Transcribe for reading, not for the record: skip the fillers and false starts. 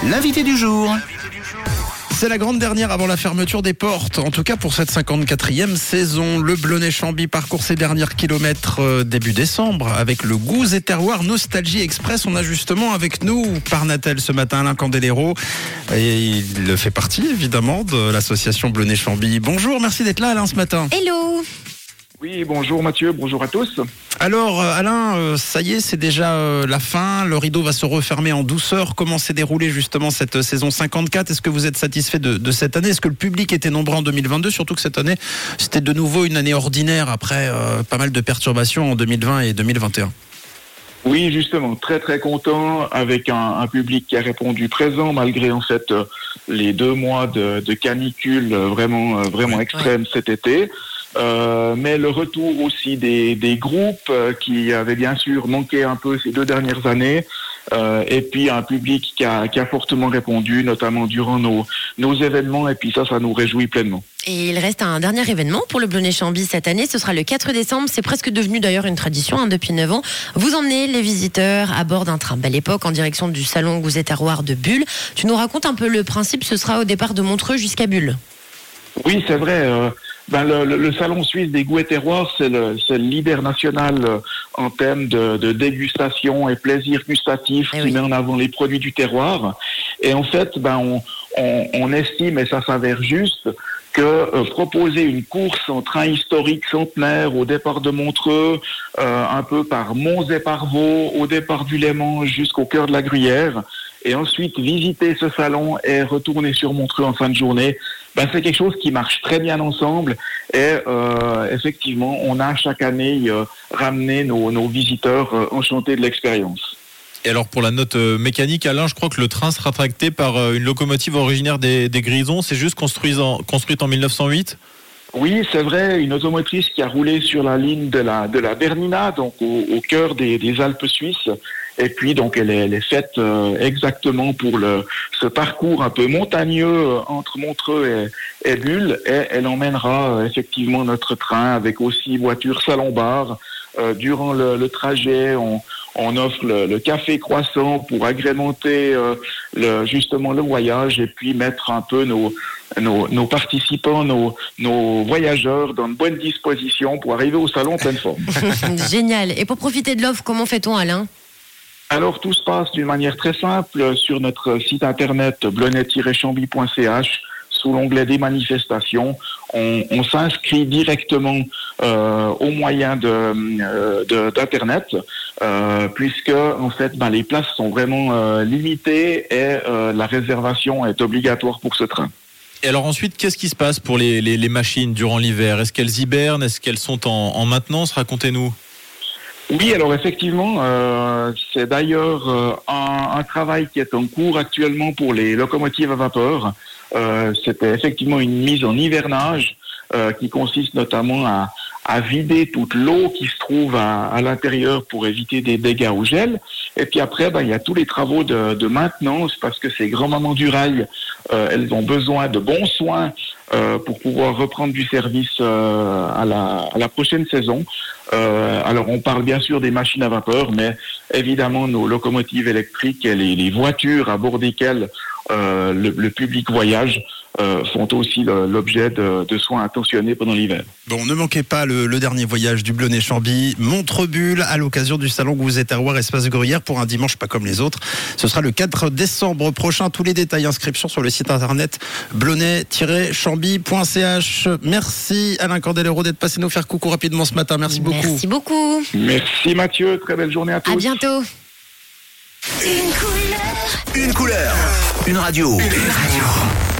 L'invité du jour. C'est la grande dernière avant la fermeture des portes. En tout cas pour cette 54e saison. Le Blonay-Chambly parcourt ses derniers kilomètres début décembre avec le Goûts et Terroirs Nostalgie Express. On a justement avec nous par Natel ce matin Alain Candelero. Et il fait partie évidemment de l'association Blonay-Chambly. Bonjour, merci d'être là Alain ce matin. Hello. Oui, bonjour Mathieu, bonjour à tous. Alors Alain, ça y est, c'est déjà la fin, le rideau va se refermer en douceur. Comment s'est déroulée justement cette saison 54 ? Est-ce que vous êtes satisfait de cette année ? Est-ce que le public était nombreux en 2022 ? Surtout que cette année, c'était de nouveau une année ordinaire après pas mal de perturbations en 2020 et 2021. Oui, justement, très très content avec un public qui a répondu présent malgré en fait les 2 mois de canicule vraiment extrêmes cet été. Mais le retour aussi des groupes qui avaient bien sûr manqué un peu ces 2 dernières années, et puis un public qui a fortement répondu, notamment durant nos événements, et puis ça nous réjouit pleinement. Et il reste un dernier événement pour le Blonay-Chambly cette année, ce sera le 4 décembre, c'est presque devenu d'ailleurs une tradition depuis 9 ans. Vous emmenez les visiteurs à bord d'un train Belle Époque en direction du salon Goûts et Terroirs de Bulle. Tu nous racontes un peu le principe, ce sera au départ de Montreux jusqu'à Bulle. Oui, c'est vrai. Le salon suisse des goûts et terroirs, c'est le leader national en termes de dégustation et plaisir gustatif qui met en avant les produits du terroir. Et en fait, on estime, et ça s'avère juste, que proposer une course en train historique centenaire au départ de Montreux, un peu par Mons et par Vaux, au départ du Léman jusqu'au cœur de la Gruyère, et ensuite visiter ce salon et retourner sur Montreux en fin de journée, c'est quelque chose qui marche très bien ensemble. Et effectivement, on a chaque année ramené nos visiteurs enchantés de l'expérience. Et alors pour la note mécanique, Alain, je crois que le train sera tracté par une locomotive originaire des Grisons. C'est juste construite en 1908 ? Oui, c'est vrai, une automotrice qui a roulé sur la ligne de la Bernina, donc au cœur des Alpes suisses. Et puis donc elle est faite exactement pour ce parcours un peu montagneux entre Montreux et Bulle. Et elle emmènera effectivement notre train avec aussi voiture salon-bar. Durant le trajet, on offre le café croissant pour agrémenter justement le voyage et puis mettre un peu nos participants, nos voyageurs dans de bonnes dispositions pour arriver au salon en pleine forme. Génial. Et pour profiter de l'offre, comment fait-on, Alain ? Alors tout se passe d'une manière très simple sur notre site internet blonay-chambly.ch. Sous l'onglet des manifestations, on s'inscrit directement au moyen d'internet, puisque en fait les places sont vraiment limitées et la réservation est obligatoire pour ce train. Et alors ensuite, qu'est-ce qui se passe pour les machines durant l'hiver ? Est-ce qu'elles hibernent ? Est-ce qu'elles sont en maintenance ? Racontez-nous. Oui, alors effectivement, c'est d'ailleurs un travail qui est en cours actuellement pour les locomotives à vapeur. C'était effectivement une mise en hivernage qui consiste notamment à vider toute l'eau qui se trouve à l'intérieur pour éviter des dégâts au gel. Et puis après, il y a tous les travaux de maintenance parce que ces grands-mamans du rail, elles ont besoin de bons soins pour pouvoir reprendre du service à la prochaine saison. Alors on parle bien sûr des machines à vapeur, mais évidemment nos locomotives électriques et les voitures à bord desquelles le public voyage font aussi l'objet de soins attentionnés pendant l'hiver. Bon, ne manquez pas le dernier voyage du Blonay-Chambly, Montreux-Bulle, à l'occasion du salon Goûts et Terroirs Espace Gruyère pour un dimanche pas comme les autres. Ce sera le 4 décembre prochain. Tous les détails, inscription sur le site internet blonay-chambly.ch. Merci Alain Candelero d'être passé nous faire coucou rapidement ce matin. Merci beaucoup. Merci beaucoup. Merci Mathieu, très belle journée à tous. À bientôt. Une couleur. Une radio.